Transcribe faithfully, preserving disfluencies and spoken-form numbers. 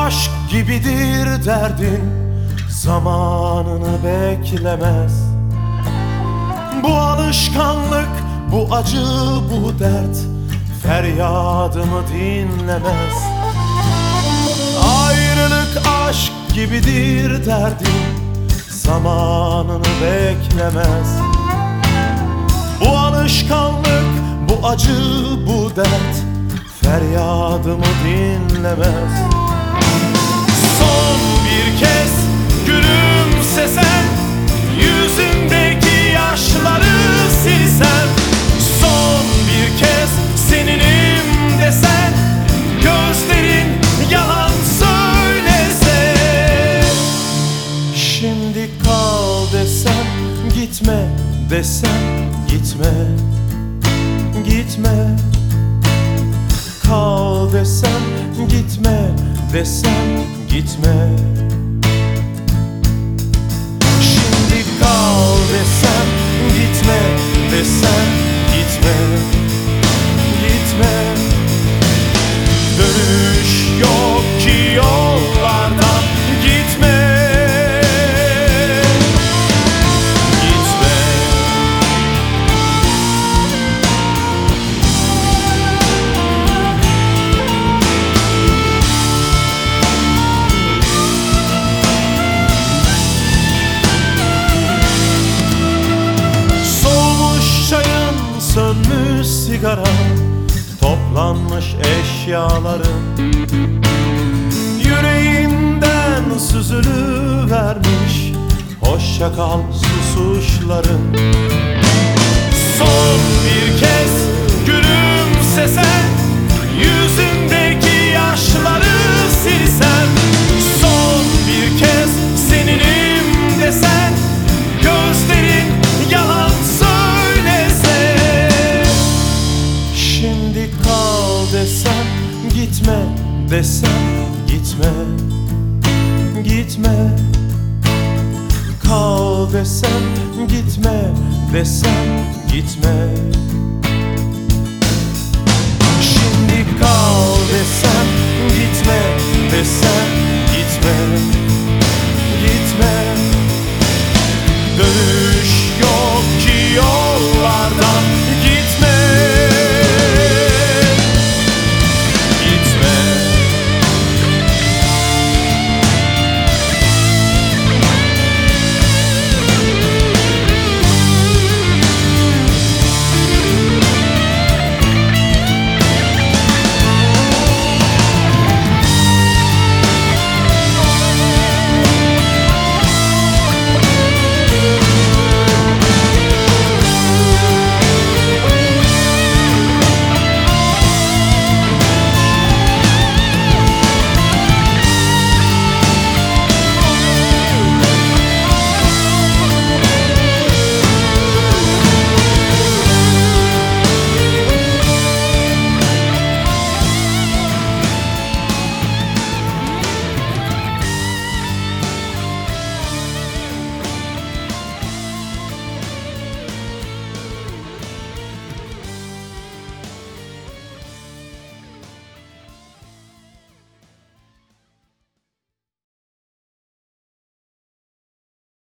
aşk gibidir derdin, zamanını beklemez. Bu alışkanlık, bu acı, bu dert feryadımı dinlemez. Ayrılık aşk gibidir derdin, zamanını beklemez. Bu alışkanlık, bu acı, bu dert feryadımı dinlemez. Son bir kez gülümsesen, yüzündeki yaşları silsem. Son bir kez seninim desen, gözlerin yalan söylese. Şimdi kal desem, gitme desem, gitme, gitme. Kal desem, gitme desem, gitme. Şimdi kal desem, gitme desem, gitme, gitme. Dönüş yok ki yollardan, gitme, gitme. Soğumuş çayın, sönmüş sigara, toplanmış eşyaların yüreğinden süzülüvermiş hoşça kal susuşların. Son bir kez gülümsesen, yüzündeki yaşları silsem. Son bir kez seninim desen, gözlerin yalan söylese. Şimdi kal desem, gitme desem, gitme, gitme. Kal desem, gitme desem, gitme. Şimdi kal